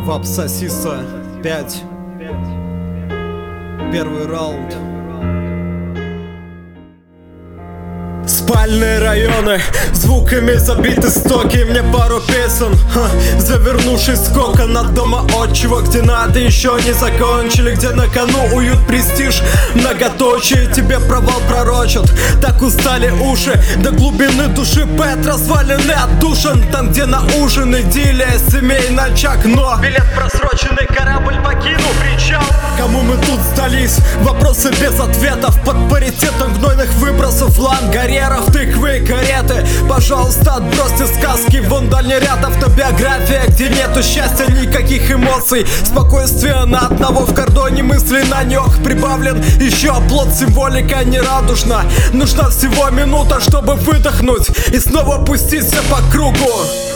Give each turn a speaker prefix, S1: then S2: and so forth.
S1: Вапса Сиса 5. Первый раунд. Спальные районы, звуками забиты стоки. Мне пару песен, завернувшись с кокон от дома отчего, где надо еще не закончили, где на кону уют, престиж, многоточие. Тебе провал пророчат, так устали уши до глубины души. Пэт разваленный, отдушен, там где на ужин идиллия, семейный очаг, но билет просроченный, корабль покинул причал. Кому мы тут сдались? Вопросы без ответов, под паритетом гнойных выбросов, лангареров, тыквы и кареты. Пожалуйста, отбросьте сказки, вон дальний ряд, автобиография, где нету счастья, никаких эмоций. Спокойствие на одного в кордоне, мысли на нёг прибавлен еще оплот, символика нерадужна. Нужна всего минута, чтобы выдохнуть и снова пуститься по кругу.